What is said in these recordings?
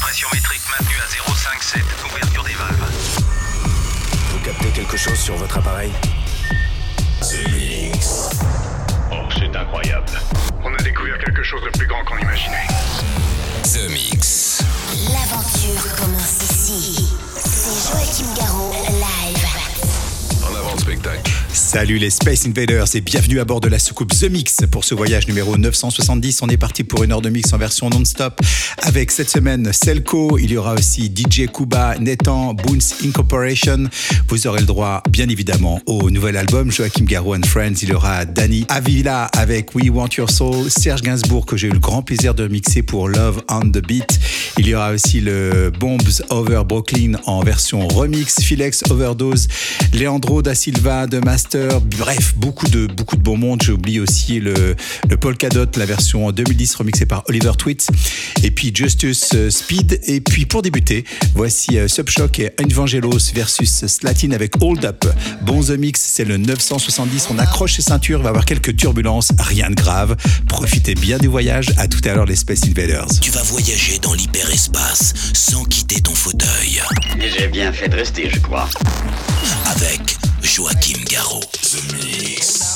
Pression métrique maintenue à 0,57. Ouverture des valves. Vous captez quelque chose sur votre appareil? The Mix. Oh, c'est incroyable. On a découvert quelque chose de plus grand qu'on imaginait. The Mix. L'aventure commence ici. C'est Joachim Garraud, live. En avant de spectacle. Salut les Space Invaders et bienvenue à bord de la soucoupe The Mix. Pour ce voyage numéro 970, on est parti pour une heure de mix en version non-stop avec cette semaine Selko, il y aura aussi DJ Kuba, Nathan, Boons Incorporation. Vous aurez le droit bien évidemment au nouvel album Joachim Garraud and Friends. Il y aura Danny Avila avec We Want Your Soul, Serge Gainsbourg que j'ai eu le grand plaisir de mixer pour Love on the Beat. Il y aura aussi le Bombs Over Brooklyn en version remix, Philex Overdose, Leandro da Silva de Master, bref, beaucoup de bon monde. J'oublie aussi le Polkadot, la version 2010 remixée par Oliver Tweets, et puis Justus Speed. Et puis pour débuter, voici Subshock et Evangelos versus Slatin avec Hold Up. Bon The Mix, c'est le 970, on accroche ses ceintures, il va y avoir quelques turbulences, rien de grave. Profitez bien du voyage, à tout à l'heure les Space Invaders. Tu vas voyager dans l'hyperespace sans quitter ton fauteuil. J'ai bien fait de rester, je crois. Avec Joachim Garraud. The Mix.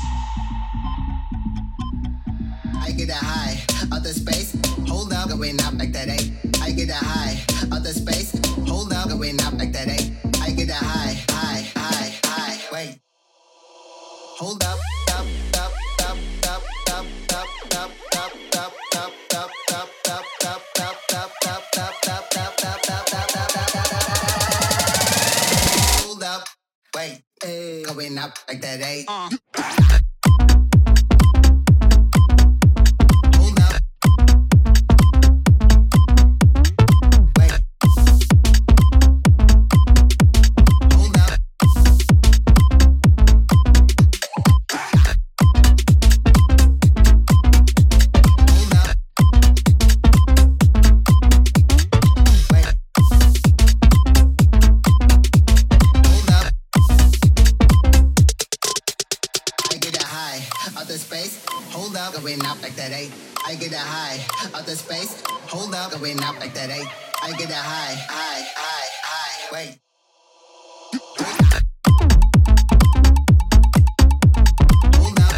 I get a high out the space. Hold up, going up like that eight. I get a high out the space. Hold up, going up like that eight. I get a high. Wait. Hold up, up. Hold up, wait. Going up like that eight. Going up like that eight. I get a high out the space. Hold up, going up like that eight. I get a high. Wait. Hold up.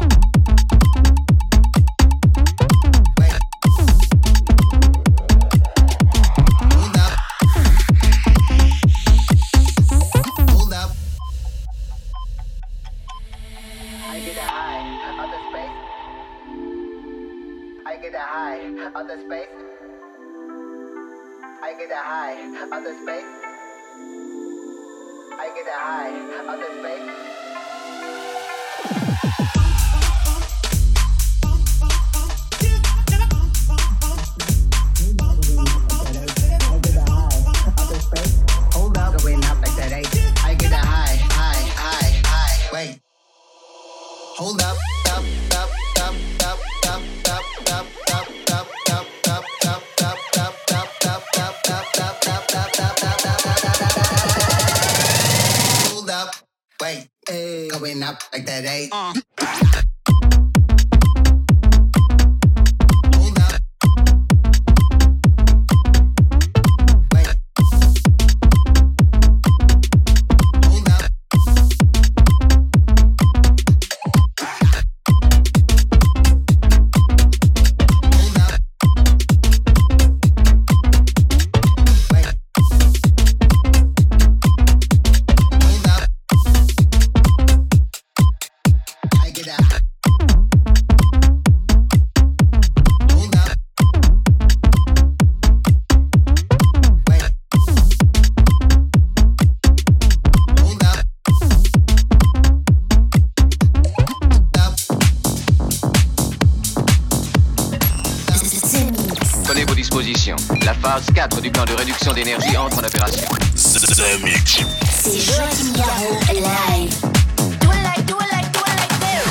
Wait. Hold up. Hold up. I get a high out the space. I get a high out the space. I get a high out the space. I get a high out the space. Hold up, going up like that eight. I get a high. Wait. Hold up. Hold up, wait, going up like that eight. Hold up, wait. Hold up. La phase 4 du plan de réduction d'énergie entre en opération. The Mix. C'est Joachim Garraud, live. Do it like this.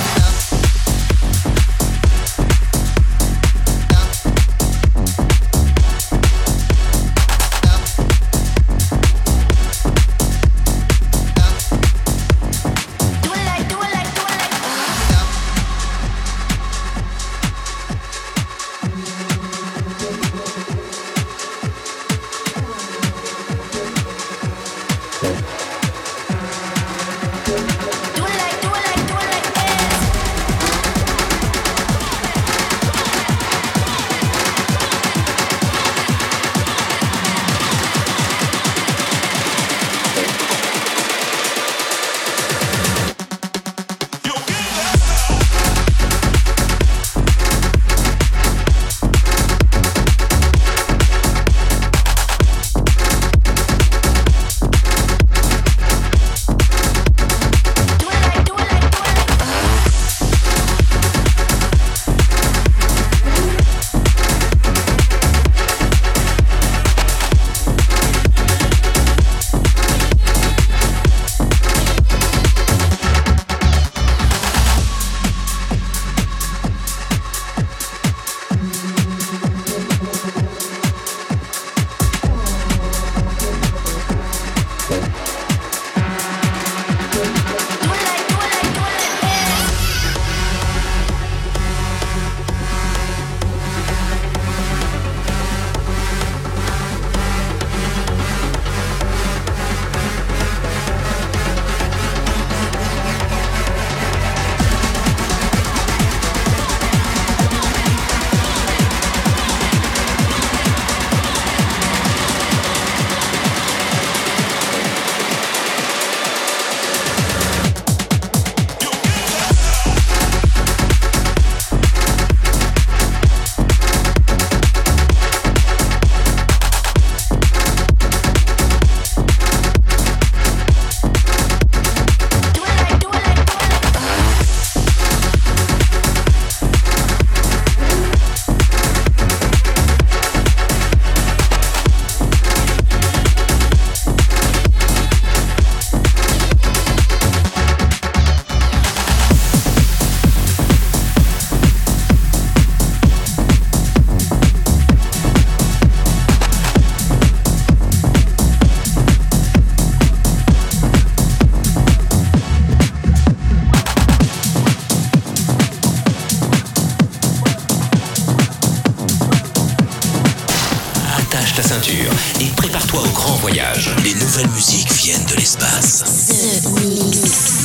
attache ta ceinture et prépare-toi au grand voyage. Les nouvelles musiques viennent de l'espace. The Mix.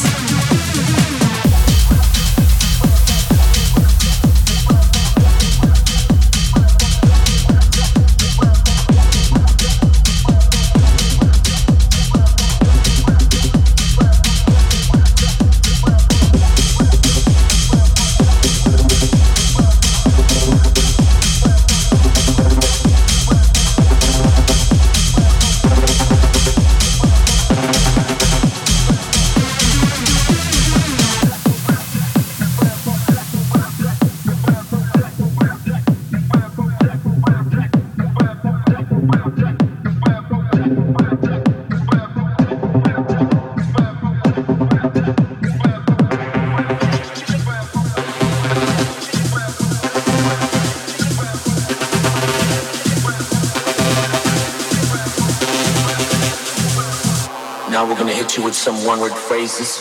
Now we're gonna hit you with some one-word phrases.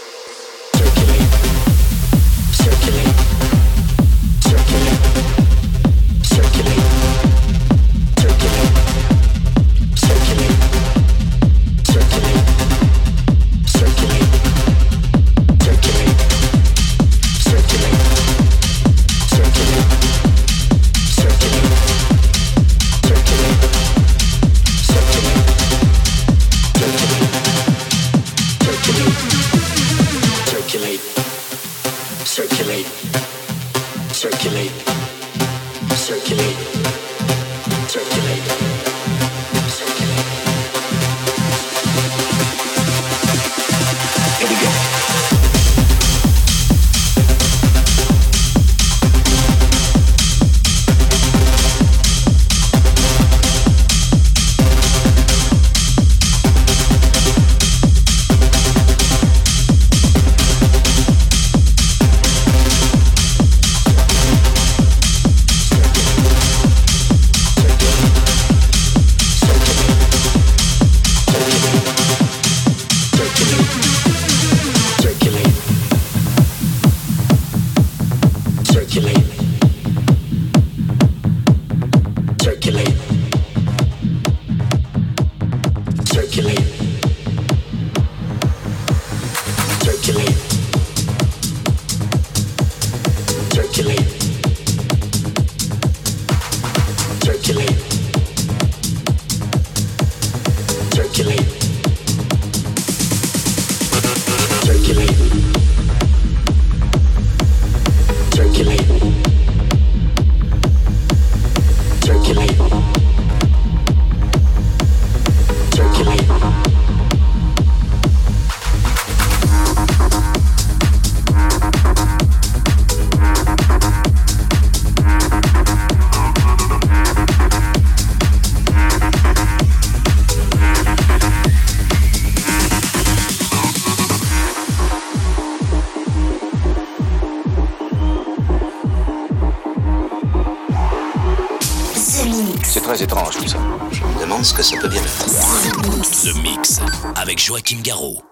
Très étrange tout ça. Je me demande ce que ça peut bien faire. The Mix avec Joachim Garraud.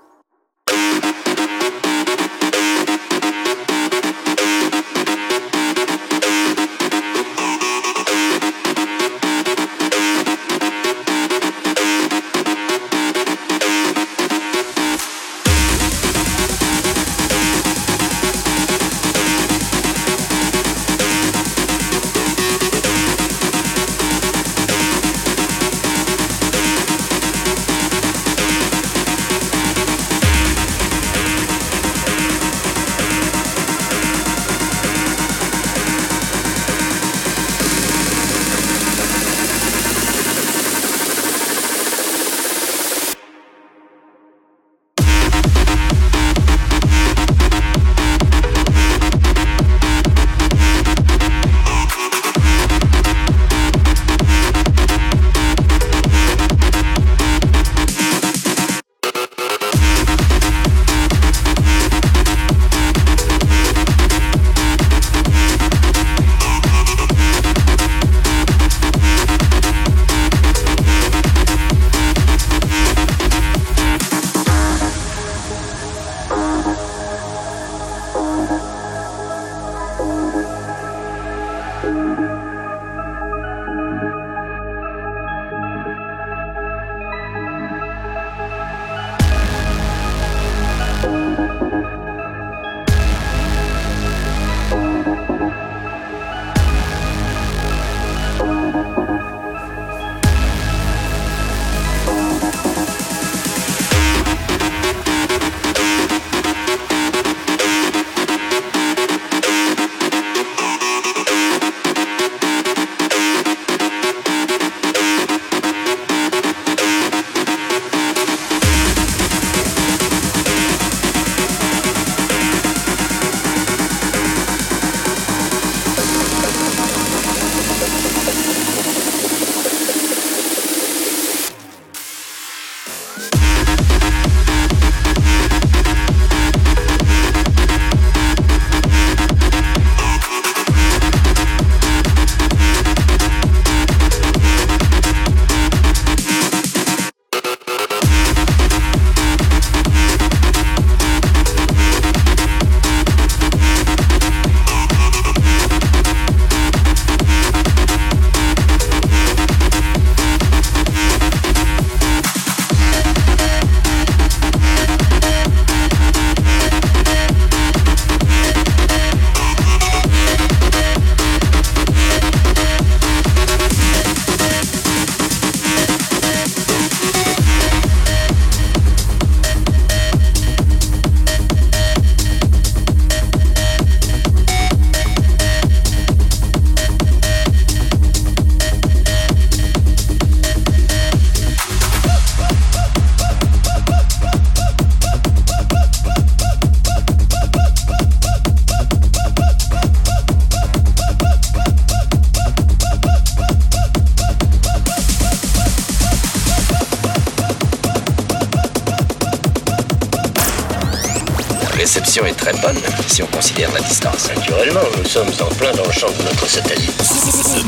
réception est très bonne, si on considère la distance. Naturellement, nous sommes en plein dans le champ de notre satellite. The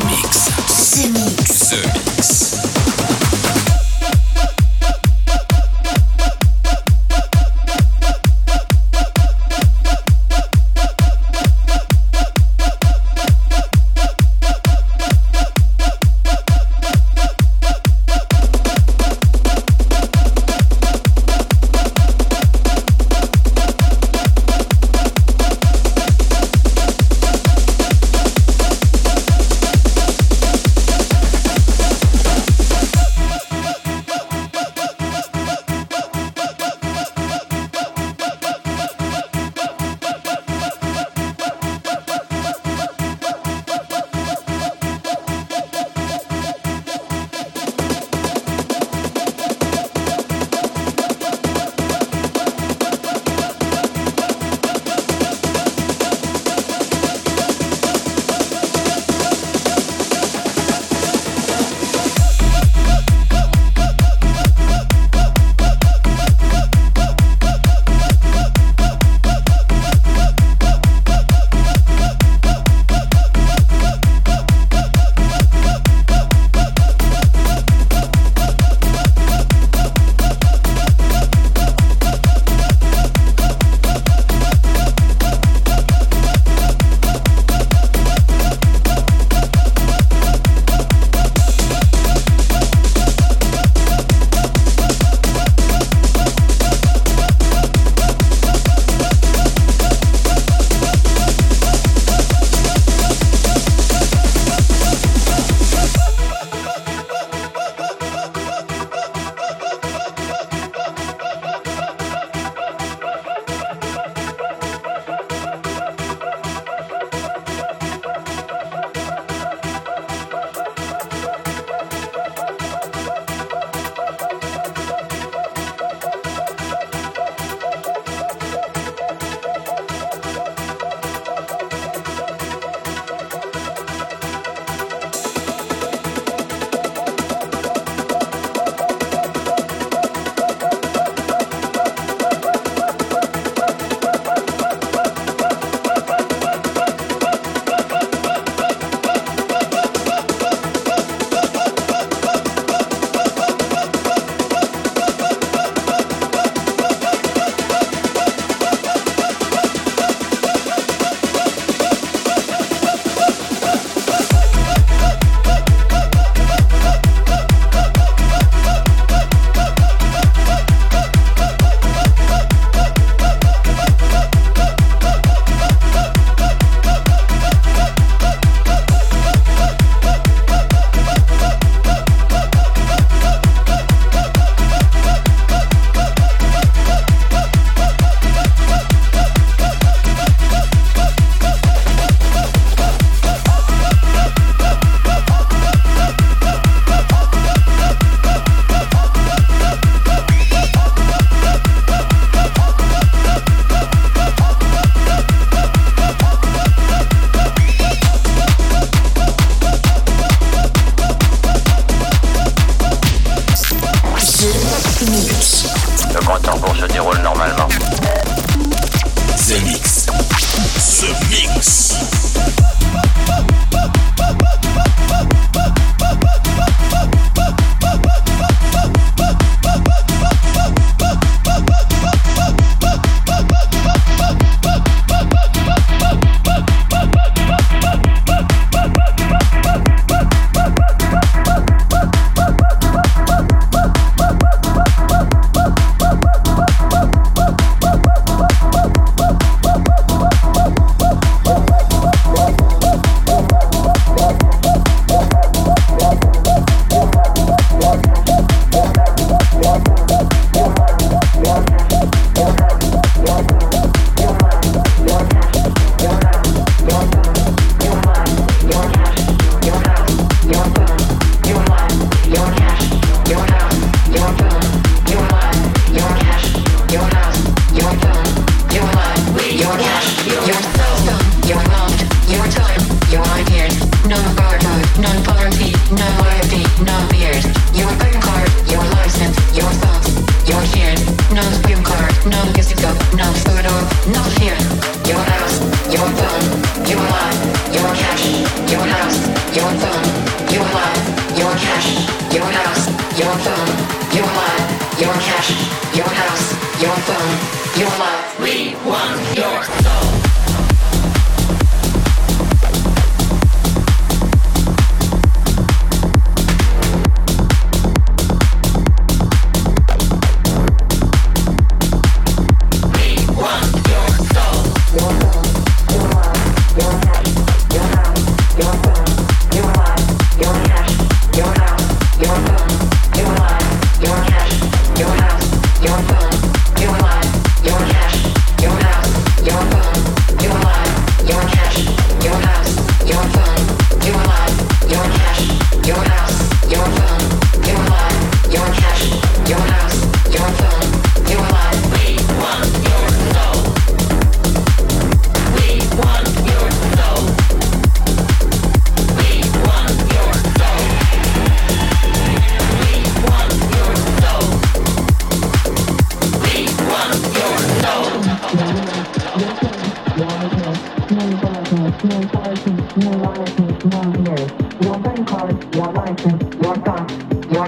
Mix.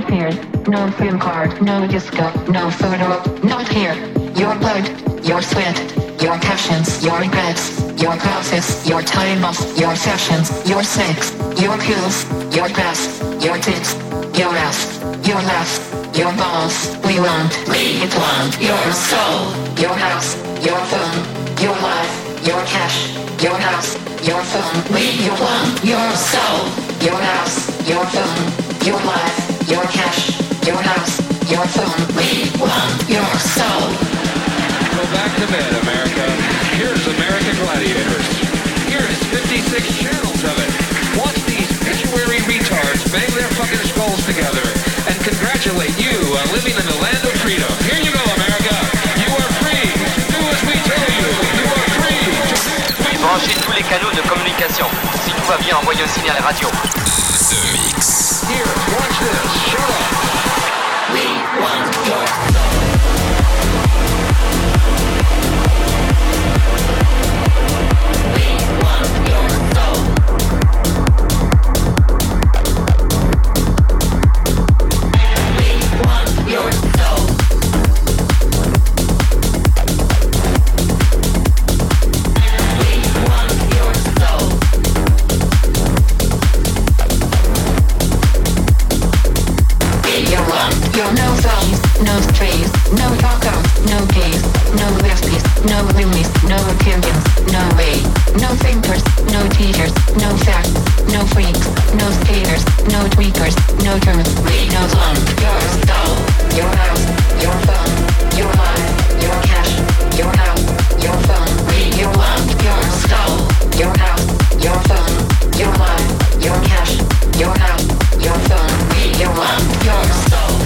fear, no film card, no disco, no photo, not here. Your blood, your sweat, your passions, your regrets, your process, your time off, your sessions, your sex, your pills, your grass, your tits, your ass, your laughs, your balls. We want your soul, your house, your phone, your life, your cash, your house, your phone. We want your soul, your house, your phone, your life, your cash, your house, your phone. We want your soul. Go back to bed, America. Here's American Gladiators. Here's 56 channels of it. Watch these pituitary retards bang their fucking skulls together and congratulate you on living in the land of freedom. Here you go, America. You are free to do as we tell you. You are free to... Branchez tous les canaux de communication. Si tout va bien, envoyez un signal radio. The Mix. Here, watch this. Shut up. We want your soul. No strays, no talkouts, no gays, no lesbies, no loonies, no opinions, no way, no thinkers, no teachers, no facts, no freaks, no skaters, no tweakers, no terms. We don't want your soul, your house, your phone, your life, your cash, your house, your phone. We want your soul, your house, your phone, your life, your cash, your house, your phone. We want your soul.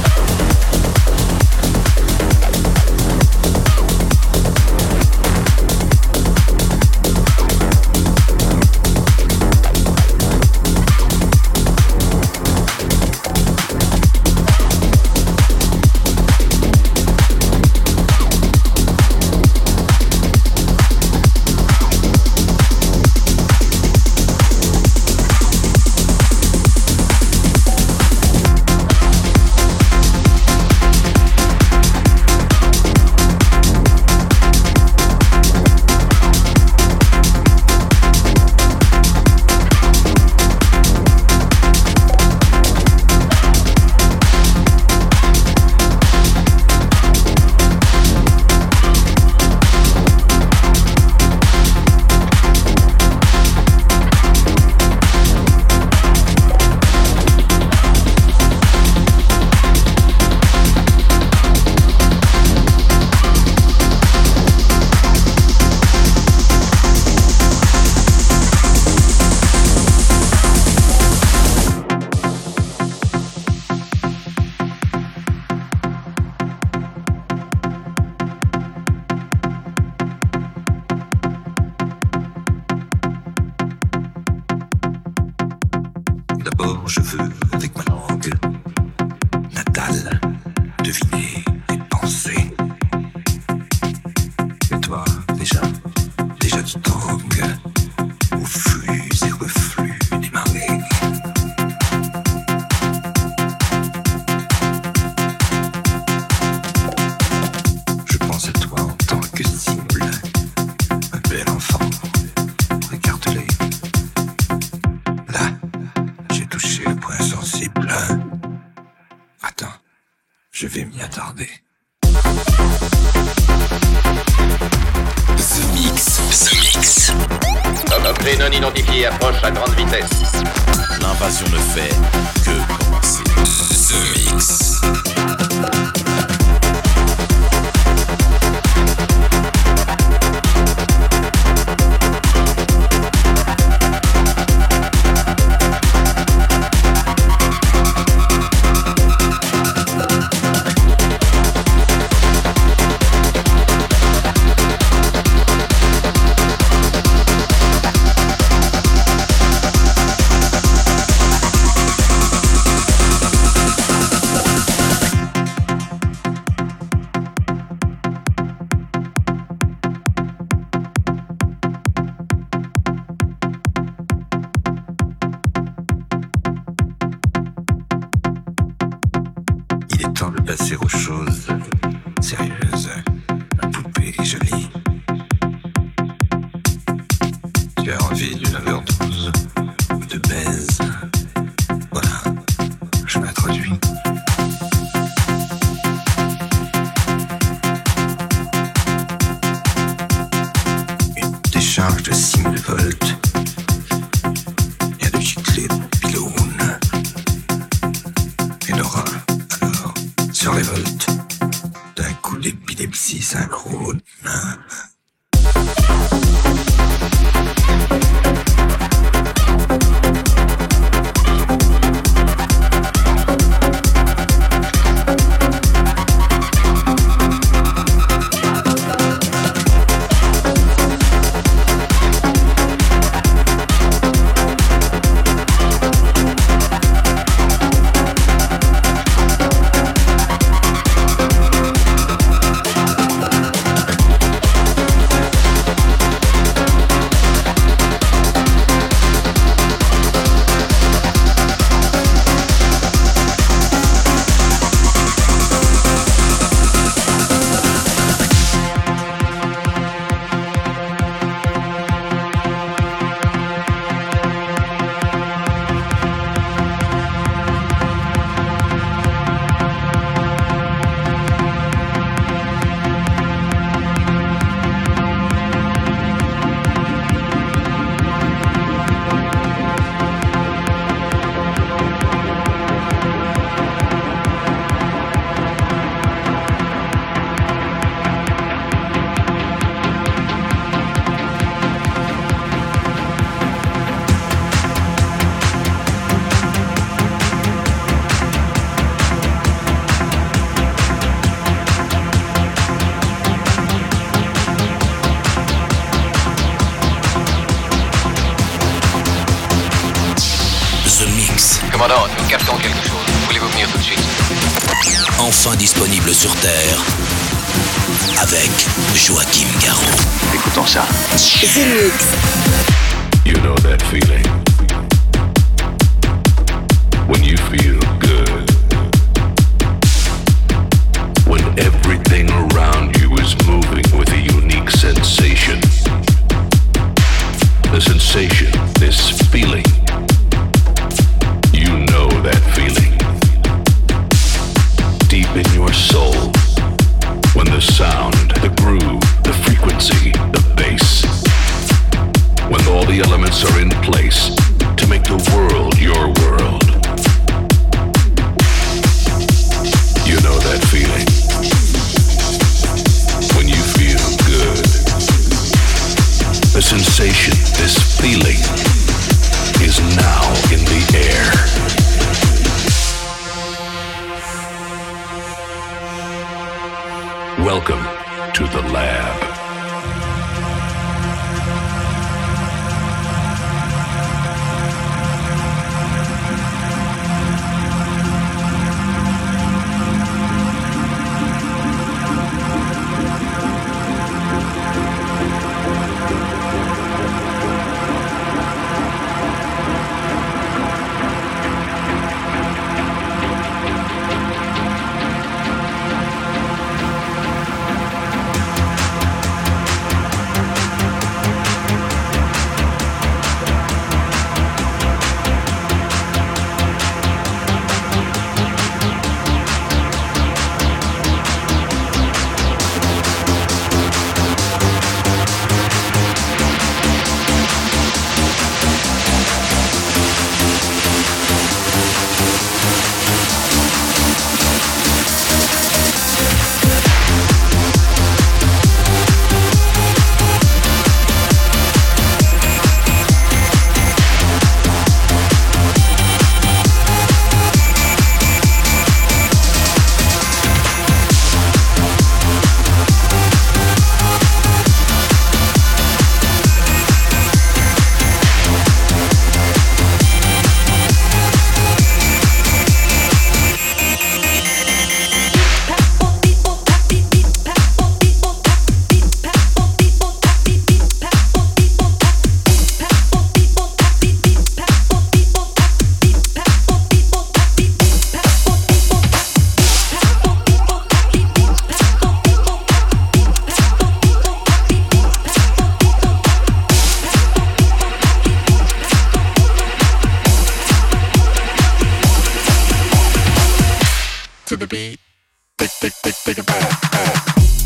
Je veux, avec ma langue natale, deviner tes pensées. Et toi, déjà tu tangues au flux et reflux des marées. Je pense à toi en tant que cible, un bel enfant, regarde-les. Là, j'ai touché le point sensible. Attends, je vais m'y attarder. The Mix. Un objet non identifié approche à grande vitesse. L'invasion ne fait que commencer. The Mix. semble passer aux choses sérieuses. Poupée jolie. Tu as envie d'une overdose, de baise. Voilà, je m'introduis. Une décharge de 6000 volts. Il y a de giclées de pylônes. Et Laura, alors, se révolte. D'un coup d'épilepsie synchrone. Commandant, nous captons quelque chose. Voulez-vous venir tout de suite? Enfin disponible sur Terre, avec Joachim Garraud. Écoutons ça. The Mix. You know that feeling when you feel good, when everything around you is moving with a unique sensation. The sensation, this feeling. You know that feeling deep in your soul, when the sound, the groove, the frequency, the bass, when all the elements are in place to make the world your world. You know that feeling when you feel good. The sensation, this feeling is now in the air. Welcome to the lab. To the beat. Think about it.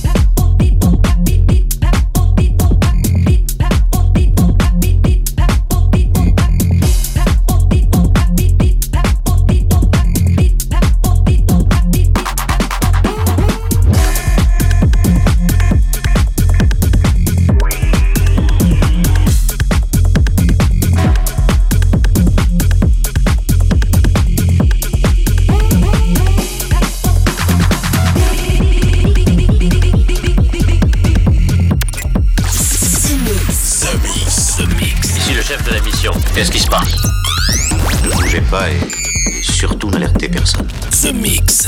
Qu'est-ce qui se passe? Ne bougez pas et surtout n'alertez personne. The Mix.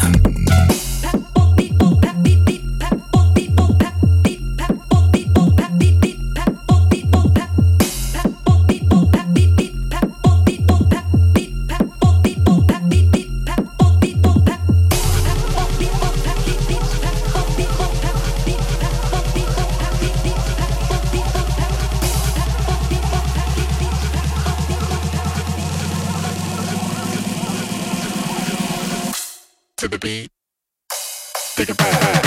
To the beat. Think about it.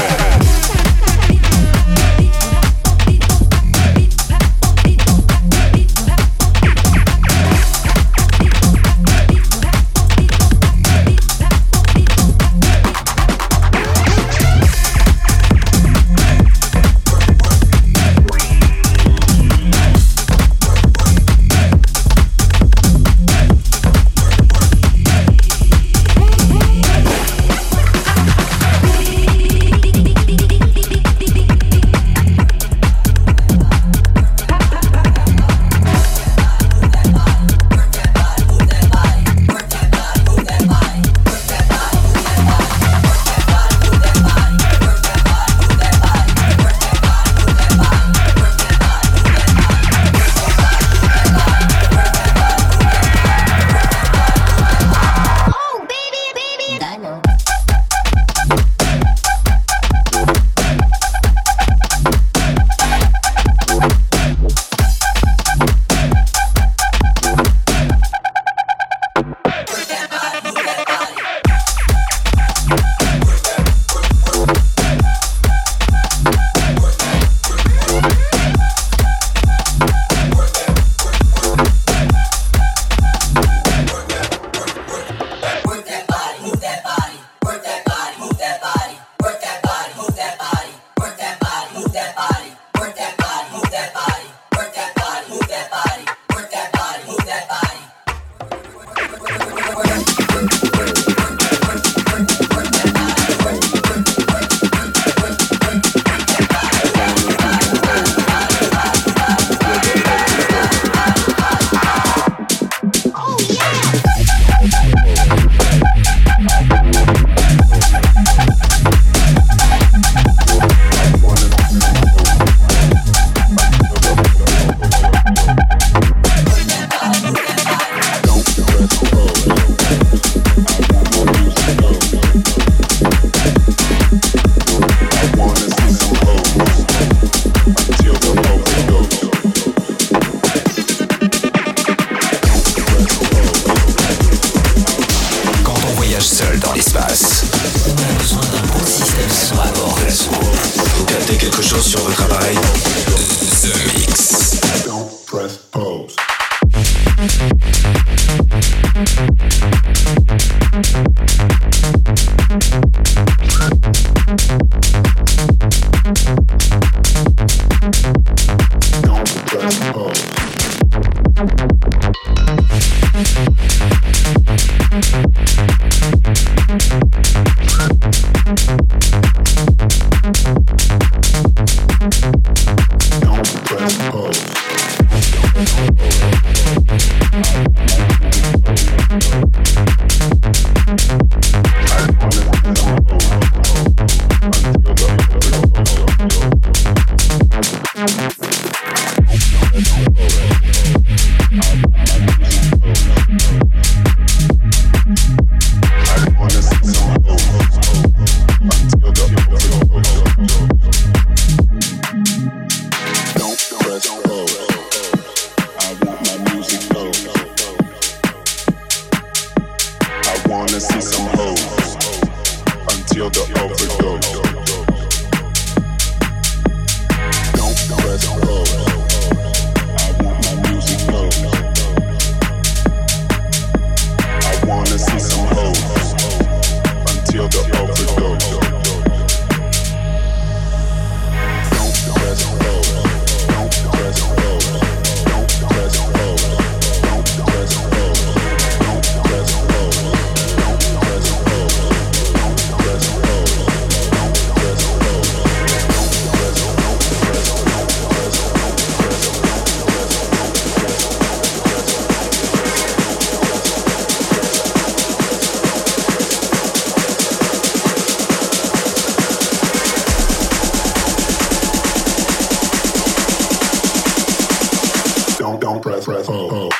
until the overdose. Don't press pause. I want my music low. I wanna see some hoes until the overdose. Don't press pause. Don't press pause. Don't press pause. Don't press pause. Don't press pause. Don't press pause. Don't press pause. Don't press pause. Don't press pause.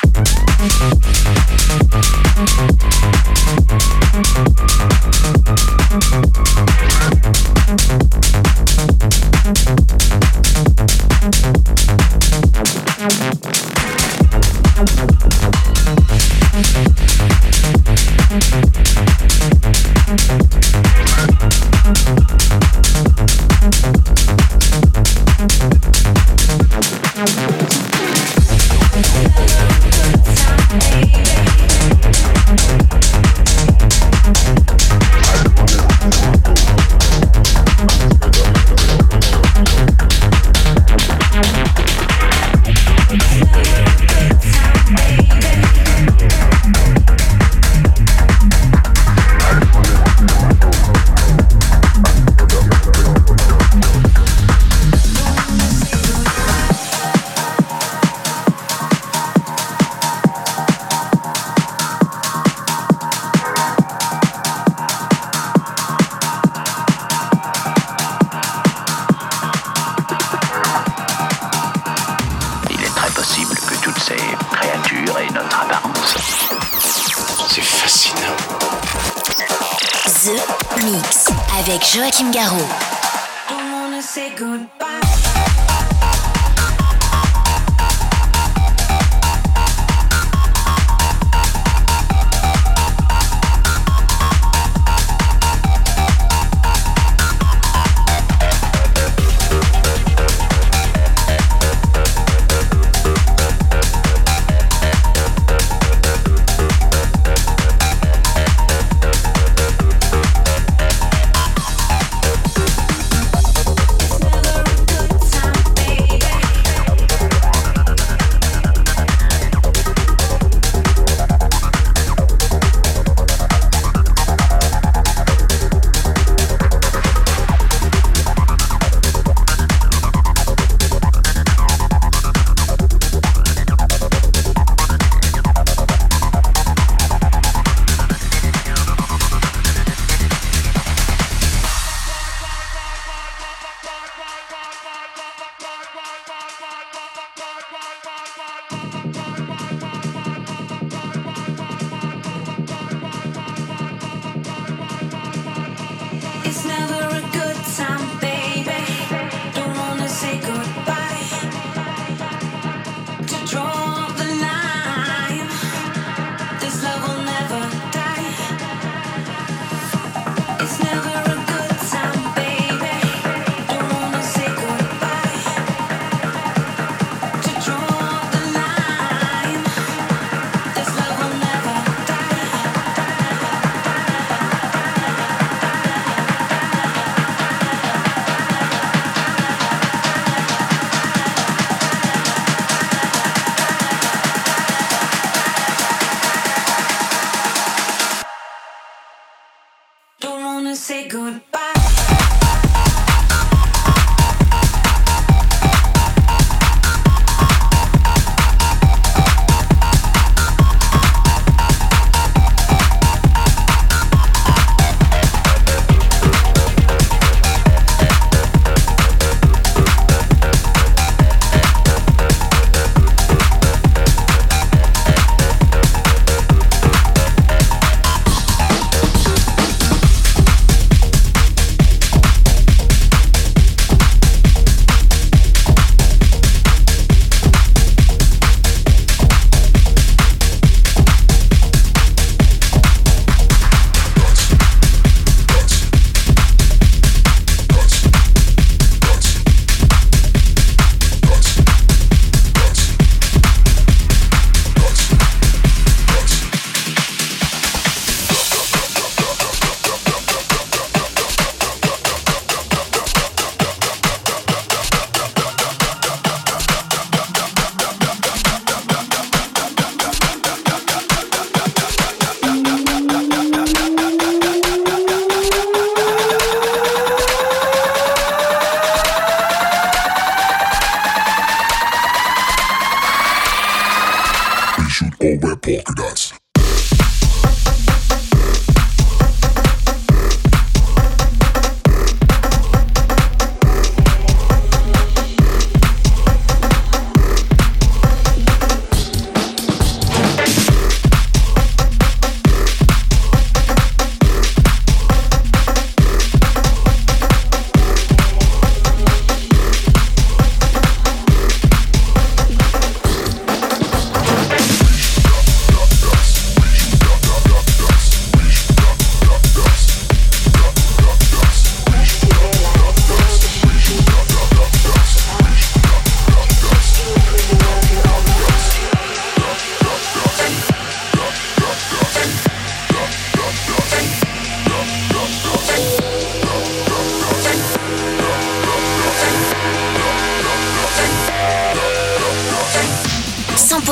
Avec Joachim Garraud.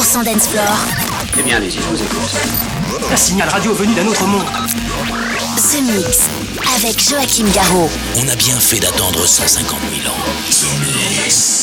100% dance floor. Eh bien, allez-y, je vous écoute. Un signal radio venu d'un autre monde. The Mix, avec Joachim Garraud. On a bien fait d'attendre 150 000 ans. The Mix.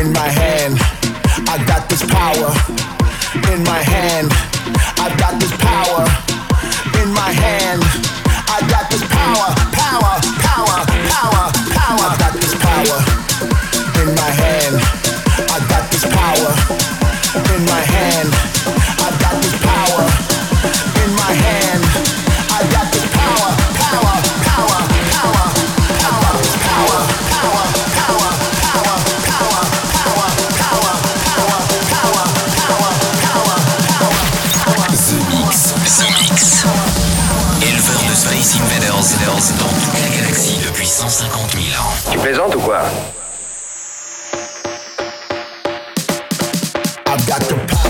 in my hand. I got this power in my hand. I got this power in my hand. I got this power, power, power, power, power. I got this power in my hand. I got this power in my hand. I got this power in my hand. I got this power, power, power, power. I got this power, power, power, power, power, power, power, power, power, power, power. The Mix. Éleveur de Space Invaders dans toute la galaxie depuis 150 000 ans. Tu plaisantes ou quoi? I've got the power.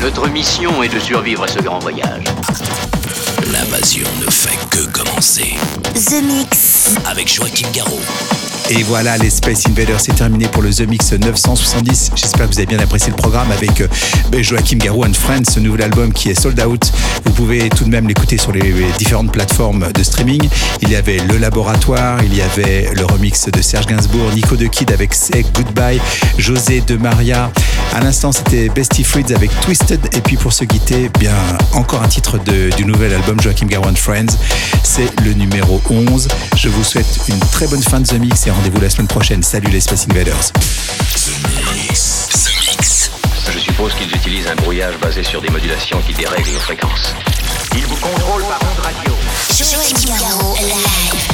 Notre mission est de survivre à ce grand voyage. L'invasion ne fait que commencer. The Mix. Avec Joachim Garraud. Et voilà, les Space Invaders, c'est terminé pour le The Mix 970. J'espère que vous avez bien apprécié le programme avec Joachim Garraud and Friends, ce nouvel album qui est sold out. Vous pouvez tout de même l'écouter sur les différentes plateformes de streaming. Il y avait Le Laboratoire, il y avait le remix de Serge Gainsbourg, Nico de Kid avec Say Goodbye, José de Maria. À l'instant, c'était Bestie Frieds avec Twisted. Et puis pour se quitter, bien encore un titre du nouvel album Joachim Garraud and Friends. C'est le numéro 11. Je vous souhaite une très bonne fin de The Mix et rendez-vous la semaine prochaine. Salut les Space Invaders. The Mix. Je suppose qu'ils utilisent un brouillage basé sur des modulations qui dérèglent nos fréquences. Ils vous contrôlent par ondes radio. Joachim Garraud live.